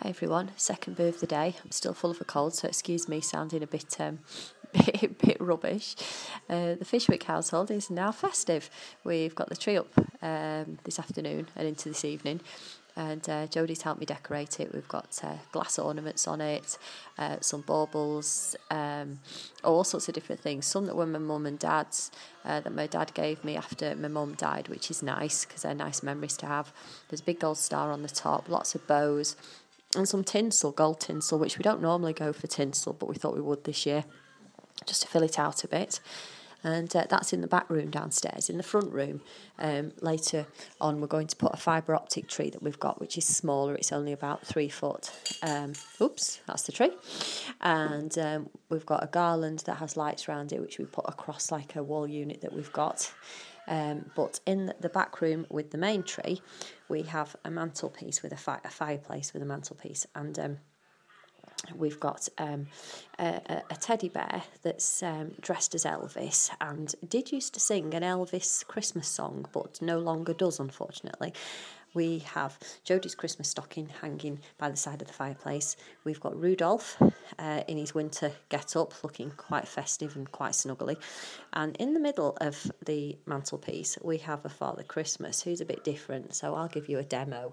Hi everyone, second birthday day. I'm still full of a cold, so excuse me sounding a bit bit rubbish. The Fishwick household is now festive. We've got the tree up this afternoon and into this evening, and Jodie's helped me decorate it. We've got glass ornaments on it, some baubles, all sorts of different things. Some that were my mum and dad's, that my dad gave me after my mum died, which is nice because they're nice memories to have. There's a big gold star on the top, lots of bows, and some tinsel, gold tinsel, which we don't normally go for tinsel, but we thought we would this year, just to fill it out a bit. And that's in the back room downstairs. In the front room, later on, we're going to put a fibre optic tree that we've got, which is smaller. It's only about 3 foot. Oops, that's the tree. And we've got a garland that has lights around it, which we put across like a wall unit that we've got. But in the back room with the main tree, we have a mantelpiece with a fireplace with a mantelpiece, and we've got a teddy bear that's dressed as Elvis and did used to sing an Elvis Christmas song, but no longer does, unfortunately. We have Jodie's Christmas stocking hanging by the side of the fireplace. We've got Rudolph in his winter get-up, looking quite festive and quite snuggly. And in the middle of the mantelpiece, we have a Father Christmas who's a bit different, so I'll give you a demo.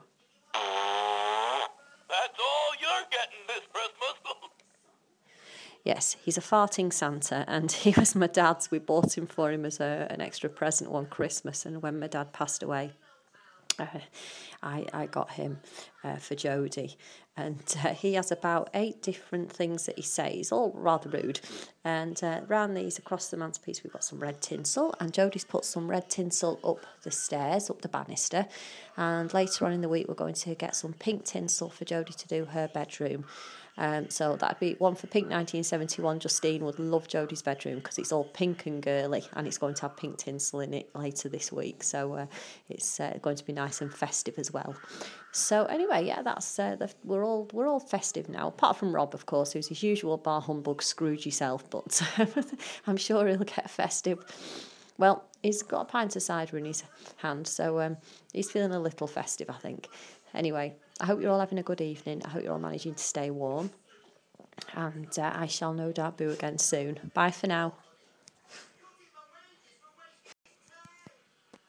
That's all you're getting this Christmas. Yes, he's a farting Santa, and he was my dad's. We bought him for him as an extra present one Christmas, and when my dad passed away, I got him for Jodie, and he has about 8 different things that he says, all rather rude. And around these, across the mantelpiece, we've got some red tinsel, and Jodie's put some red tinsel up the stairs, up the banister. And later on in the week, we're going to get some pink tinsel for Jodie to do her bedroom. So that'd be one for Pink 1971. Justine would love Jodie's bedroom because it's all pink and girly, and it's going to have pink tinsel in it later this week. So it's going to be nice and festive as well. So anyway, yeah, that's we're all festive now, apart from Rob, of course, who's his usual bar humbug Scrooge self. But I'm sure he'll get festive. Well, he's got a pint of cider in his hand, so he's feeling a little festive, I think. Anyway, I hope you're all having a good evening. I hope you're all managing to stay warm. And I shall no doubt boo again soon. Bye for now.